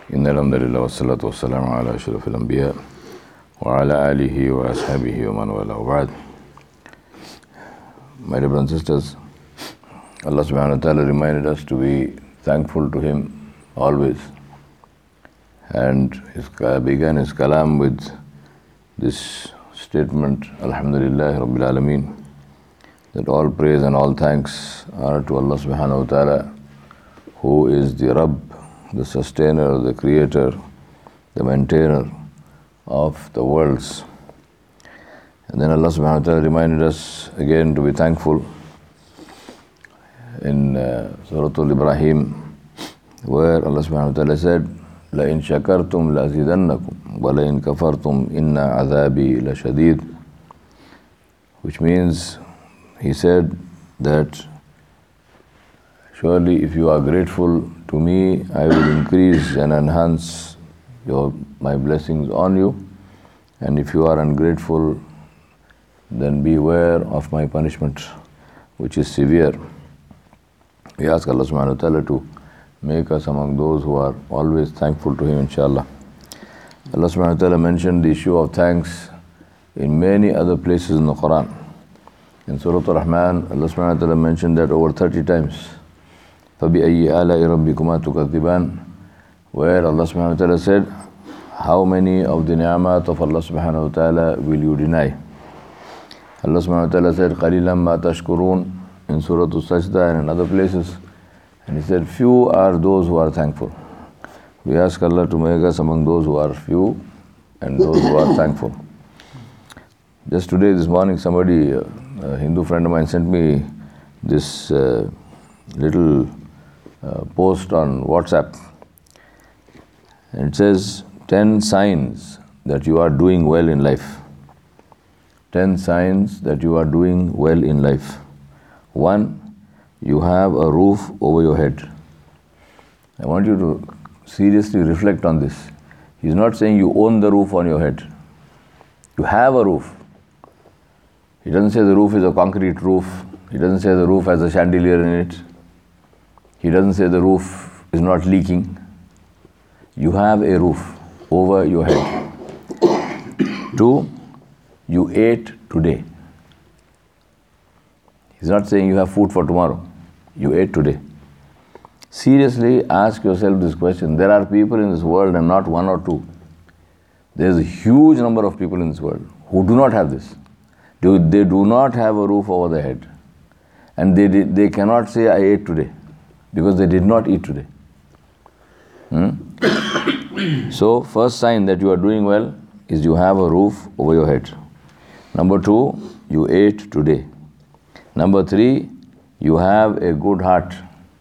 إن الحمد لله والصلاة والسلام على أشرف الأنبياء وعلى آله وأصحابه ومن والاه وبعد. My dear brothers and sisters, Allah subhanahu wa ta'ala reminded us to be thankful to Him always, and He began His kalam with this statement, Alhamdulillah Rabbil Alameen, that all praise and all thanks are to Allah subhanahu wa ta'ala, who is the Rabb, the sustainer, the creator, the maintainer of the worlds. And then Allah subhanahu wa ta'ala reminded us again to be thankful in Surah Al-Ibrahim, where Allah subhanahu wa ta'ala said, لَإِن شَكَرْتُمْ لَأَزِيدَنَّكُمْ وَلَإِن كَفَرْتُمْ إِنَّ عَذَابِي لَشَدِيدٌ, which means, He said that surely if you are grateful to me, I will increase and enhance my blessings on you, and if you are ungrateful, then beware of my punishment, which is severe. We ask Allah subhanahu wa ta'ala to make us among those who are always thankful to Him, inshallah. Allah subhanahu wa ta'ala mentioned the issue of thanks in many other places in the Quran. In Surah Ar-Rahman, Allah subhanahu wa ta'ala mentioned that over 30 times. فَبِأَيِّ آلَاءِ رَبِّكُمَا تُكَذِّبَانِ, where Allah subhanahu wa ta'ala said, how many of the ni'amat of Allah subhanahu wa ta'ala will you deny? Allah subhanahu wa ta'ala said, قَلِيلًا مَا تَشْكُرُونَ in Surah Al-Sajda and in other places. And He said, few are those who are thankful. We ask Allah to make us among those who are few and those who are thankful. Just today, this morning, somebody, a Hindu friend of mine, sent me this little post on WhatsApp. And it says, 10 signs that you are doing well in life. 10 signs that you are doing well in life. 1, you have a roof over your head. I want you to seriously reflect on this. He's not saying you own the roof on your head. You have a roof. He doesn't say the roof is a concrete roof. He doesn't say the roof has a chandelier in it. He doesn't say the roof is not leaking. You have a roof over your head. 2, you ate today. He's not saying you have food for tomorrow. You ate today. Seriously ask yourself this question. There are people in this world, and not one or two. There's a huge number of people in this world who do not have this. They do not have a roof over their head. And they cannot say, I ate today, because they did not eat today. So, first sign that you are doing well is you have a roof over your head. Number 2, you ate today. Number 3, you have a good heart.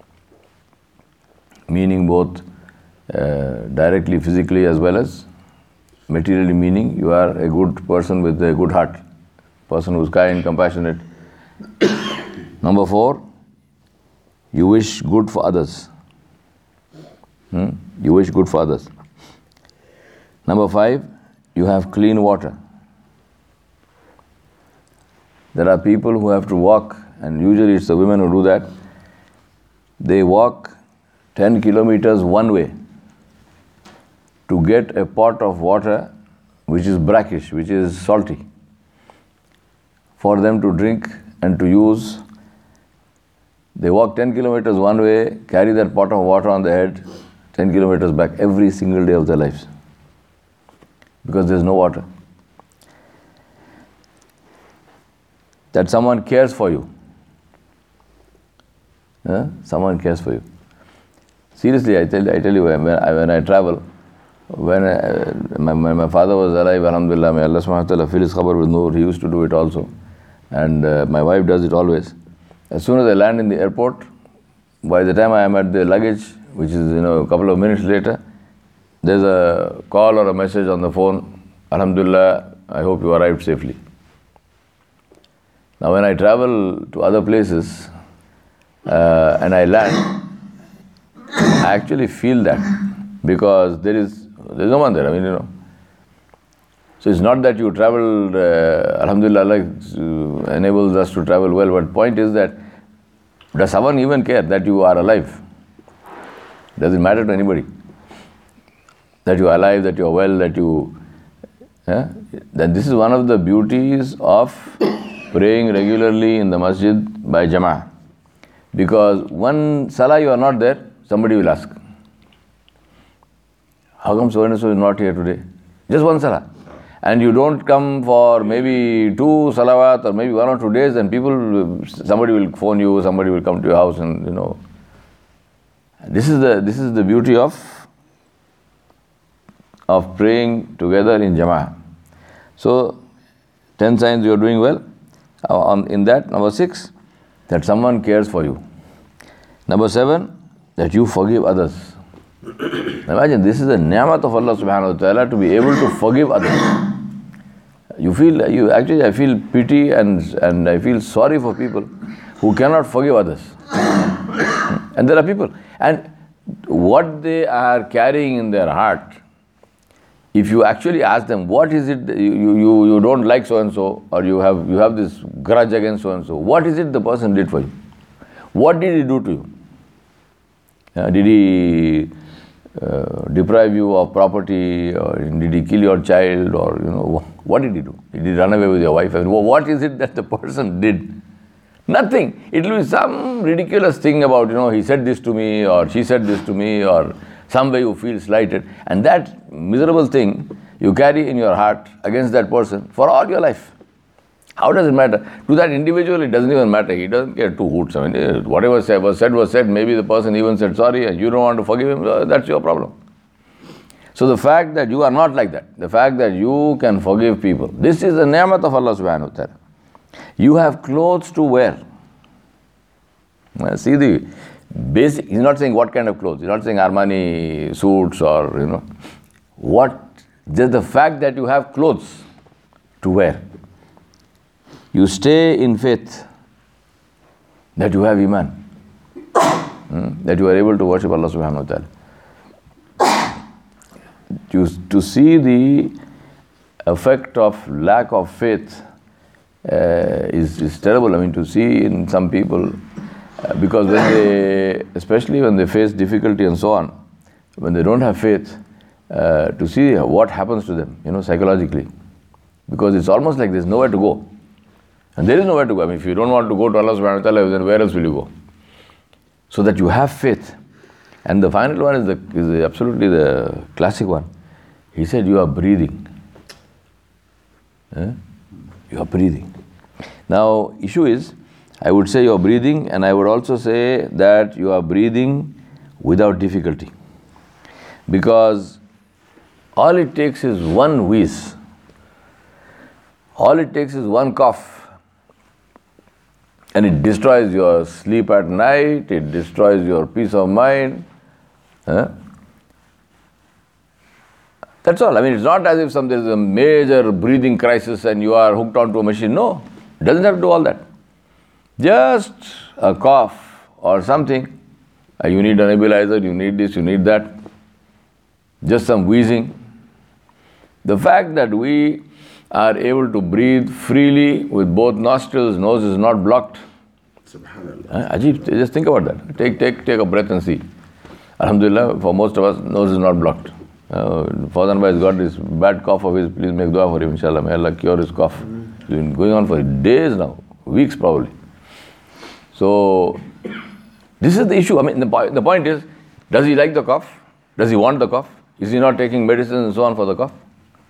Meaning both directly, physically, as well as materially, meaning you are a good person with a good heart. Person who is kind, compassionate. Number 4, you wish good for others. You wish good for others. Number 5, you have clean water. There are people who have to walk, and usually it's the women who do that. They walk 10 kilometers one way to get a pot of water which is brackish, which is salty, for them to drink and to use. They walk 10 kilometers one way, carry that pot of water on their head, 10 kilometers back every single day of their lives, because there's no water. That someone cares for you. Someone cares for you. Seriously, I tell you, when I travel, when my father was alive, alhamdulillah, may Allah subhanahu wa ta'ala fill his khabar with noor, he used to do it also. And my wife does it always. As soon as I land in the airport, by the time I am at the luggage, which is a couple of minutes later, there's a call or a message on the phone, alhamdulillah, I hope you arrived safely. Now when I travel to other places and I land, I actually feel that, because there's no one there. So it's not that you traveled, alhamdulillah, Allah enables us to travel well, but point is that does someone even care that you are alive? Does it matter to anybody? that you are alive, that you are well, that you... Then this is one of the beauties of praying regularly in the masjid by Jama'ah. Because one salah you are not there, somebody will ask, how come so and so is not here today? Just one salah. And you don't come for maybe 2 salawat or maybe 1 or 2 days, and somebody will phone you, somebody will come to your house, and This is the beauty of praying together in Jama'ah. So, 10 signs you are doing well. In that, number 6, that someone cares for you. Number 7, that you forgive others. Imagine, this is a ni'mat of Allah subhanahu wa ta'ala to be able to forgive others. I feel pity and I feel sorry for people who cannot forgive others. And there are people, and what they are carrying in their heart, if you actually ask them, what is it you don't like so and so, or you have this grudge against so and so, what is it the person did for you? What did he do to you? Did he deprive you of property, or did he kill your child, or what did he do? Did he run away with your wife? What is it that the person did? Nothing. It will be some ridiculous thing about, he said this to me, or she said this to me, or some way you feel slighted. And that miserable thing you carry in your heart against that person for all your life. How does it matter? To that individual, it doesn't even matter. He doesn't care 2 hoots. Whatever was said. Maybe the person even said sorry and you don't want to forgive him. That's your problem. So the fact that you are not like that, the fact that you can forgive people, this is the ni'mat of Allah subhanahu wa ta'ala. You have clothes to wear. See the basic, he's not saying what kind of clothes, he's not saying Armani suits or, just the fact that you have clothes to wear. You stay in faith, that you have iman, that you are able to worship Allah subhanahu wa ta'ala. To see the effect of lack of faith is terrible. To see in some people, because especially when they face difficulty and so on, when they don't have faith, to see what happens to them, psychologically. Because it's almost like there's nowhere to go. And there is nowhere to go. If you don't want to go to Allah subhanahu wa ta'ala, then where else will you go? So that you have faith. And the final one is absolutely the classic one. He said, you are breathing. You are breathing. Now, issue is, I would say you are breathing, and I would also say that you are breathing without difficulty. Because all it takes is one wheeze. All it takes is one cough. And it destroys your sleep at night, it destroys your peace of mind. That's all. It's not as if there's a major breathing crisis and you are hooked onto a machine. No, it doesn't have to do all that. Just a cough or something. You need a nebulizer, you need this, you need that. Just some wheezing. The fact that we are able to breathe freely with both nostrils, nose is not blocked. Subhanallah. Ajib, just think about that. Take a breath and see. Alhamdulillah, for most of us, nose is not blocked. Fawzan Bhai has got this bad cough of his. Please make dua for him, inshallah. May Allah cure his cough. It's been going on for days now, weeks probably. So, this is the issue. The point is, does he like the cough? Does he want the cough? Is he not taking medicines and so on for the cough?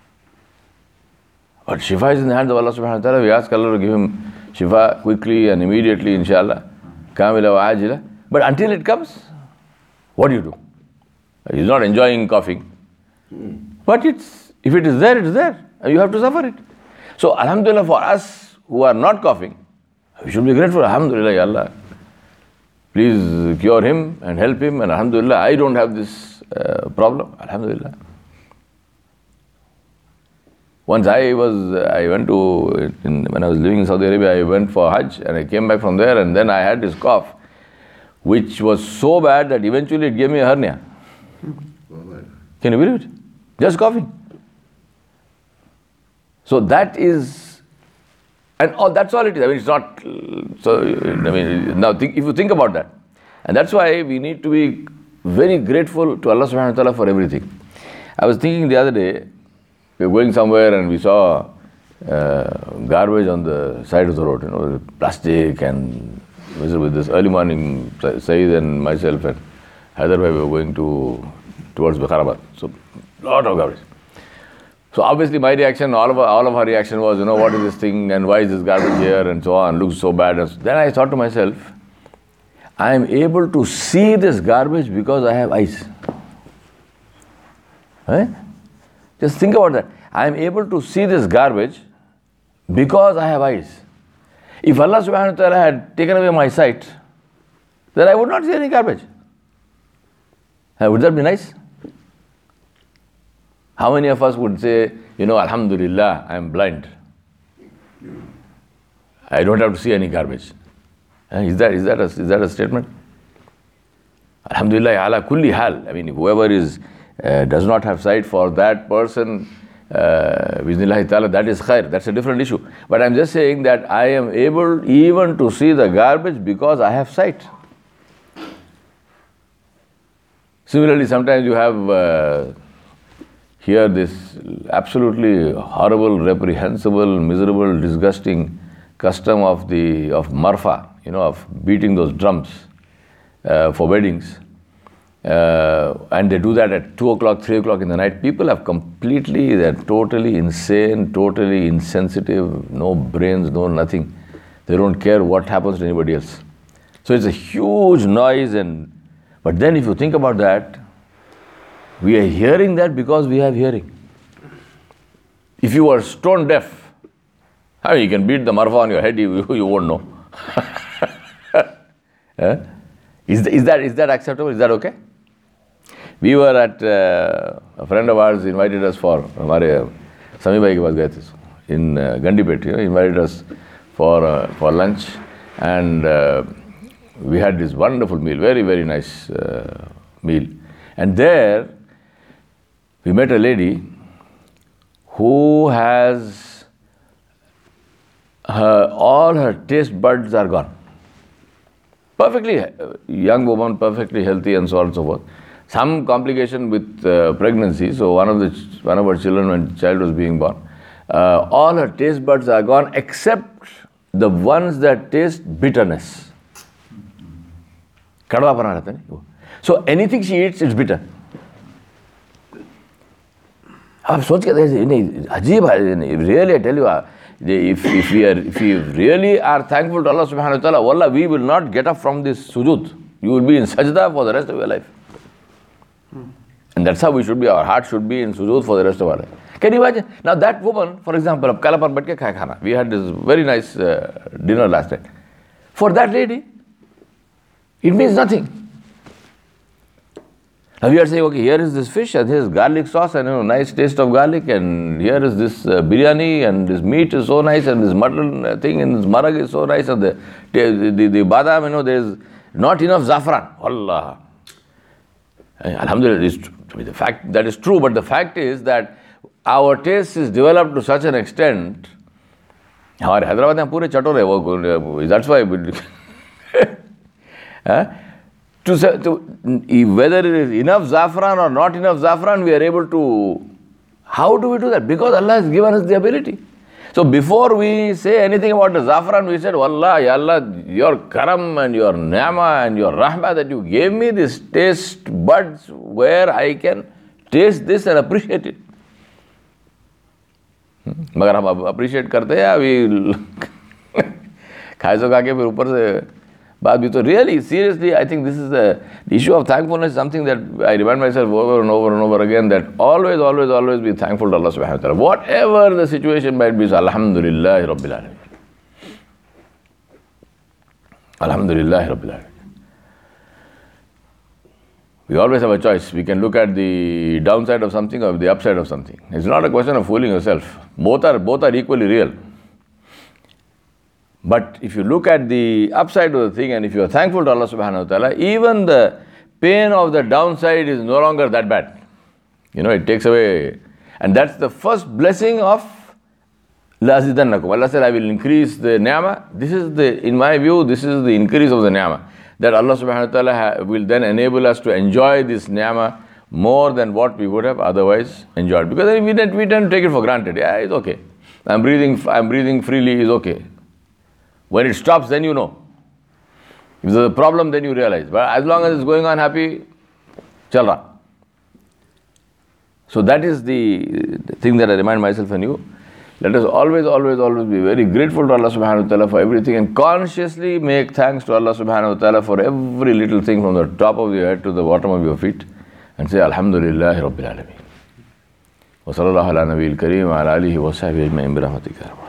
But shifa is in the hands of Allah subhanahu wa ta'ala. We ask Allah to give him shifa quickly and immediately, inshallah. Kamila wa ajila. But until it comes, what do? He's not enjoying coughing. But if it is there, it is there. And you have to suffer it. So, alhamdulillah, for us who are not coughing, we should be grateful. Alhamdulillah, Ya Allah. Please cure him and help him. And alhamdulillah, I don't have this problem. Alhamdulillah. Once when I was living in Saudi Arabia, I went for Hajj and I came back from there, and then I had this cough, which was so bad that eventually it gave me a hernia. Can you believe it? Just coughing. So that is, and that's all it is. It's not, now if you think about that, and that's why we need to be very grateful to Allah subhanahu wa ta'ala for everything. I was thinking the other day, we were going somewhere and we saw garbage on the side of the road, plastic, and with this early morning, Saeed and myself and Hyder bhai were going towards Vikharabad. So, lot of garbage. So obviously my reaction, all of our reaction was, what is this thing and why is this garbage here and so on, looks so bad. And then I thought to myself, I am able to see this garbage because I have eyes. Just think about that. I am able to see this garbage because I have eyes. If Allah subhanahu wa ta'ala had taken away my sight, then I would not see any garbage. Would that be nice? How many of us would say, Alhamdulillah, I am blind. I don't have to see any garbage. Is that a statement? Alhamdulillah, ala kulli hal. I mean, whoever does not have sight, for that person, Bismillah ta'ala, that is khair. That's a different issue. But I'm just saying that I am able even to see the garbage because I have sight. Similarly, sometimes you have here this absolutely horrible, reprehensible, miserable, disgusting custom of marfa, of beating those drums for weddings. And they do that at 2 o'clock, 3 o'clock in the night. People they're totally insane, totally insensitive, no brains, no nothing. They don't care what happens to anybody else. So it's a huge noise, but then if you think about that, we are hearing that because we have hearing. If you are stone deaf, you can beat the marfa on your head, you won't know. Is that acceptable? Is that okay? We were at, a friend of ours invited us for, Sami bhai ke paas gaye the, in Gandipet, invited us for lunch, and we had this wonderful meal, very, very nice meal. And there, we met a lady who has all her taste buds are gone. Perfectly young woman, perfectly healthy, and so on and so forth. Some complication with pregnancy. So one of our children, when child was being born, all her taste buds are gone except the ones that taste bitterness. So anything she eats, it's bitter. Really, I tell you, if we really are thankful to Allah subhanahu wa ta'ala, wallah, we will not get up from this sujood. You will be in sajda for the rest of your life. And that's how we should be. Our heart should be in sujood for the rest of our life. Can you imagine? Now that woman, for example, we had this very nice dinner last night. For that lady, it means nothing. Now we are saying, okay, here is this fish and here is garlic sauce and nice taste of garlic, and here is this biryani, and this meat is so nice, and this mutton thing and this marag is so nice, and the badam, there is not enough zafran. Allah. Alhamdulillah, the fact that is true, but the fact is that our taste is developed to such an extent. That's why whether it is enough zafran or not enough zafran, we are able to. How do we do that? Because Allah has given us the ability. So before we say anything about the zafran, we said, Wallah, Ya Allah, your karam and your ni'mah and your rahmah that you gave me, this taste buds where I can taste this and appreciate it. मगर हम appreciate करते हैं अभी खाए सो खा के फिर ऊपर से बात भी तो really, seriously, I think this is the issue of thankfulness, something that I remind myself over and over and over again, that always, always, always be thankful to Allah subhanahu wa ta'ala. Whatever the situation might be, so Alhamdulillah Rabbil Alameen. Alhamdulillah Rabbil Alameen. We always have a choice. We can look at the downside of something or the upside of something. It's not a question of fooling yourself. Both are equally real. But if you look at the upside of the thing, and if you are thankful to Allah subhanahu wa ta'ala, even the pain of the downside is no longer that bad. It takes away. And that's the first blessing of La azidannakum. Allah said, I will increase the ni'mah. In my view, this is the increase of the ni'mah. That Allah subhanahu wa ta'ala will then enable us to enjoy this ni'mah more than what we would have otherwise enjoyed. Because we don't take it for granted. Yeah, it's okay. I'm breathing freely, is okay. When it stops, then you know. If there's a problem, then you realize. But as long as it's going on happy, chal raha. So that is the thing that I remind myself and you. Let us always be very grateful to Allah subhanahu wa ta'ala for everything, and consciously make thanks to Allah subhanahu wa ta'ala for every little thing from the top of your head to the bottom of your feet, and say Alhamdulillahi Rabbil Alameen. Wa sallallahu ala nabiyil kareem wa ala alihi wa sahbihi ajma'in bi rahmatika.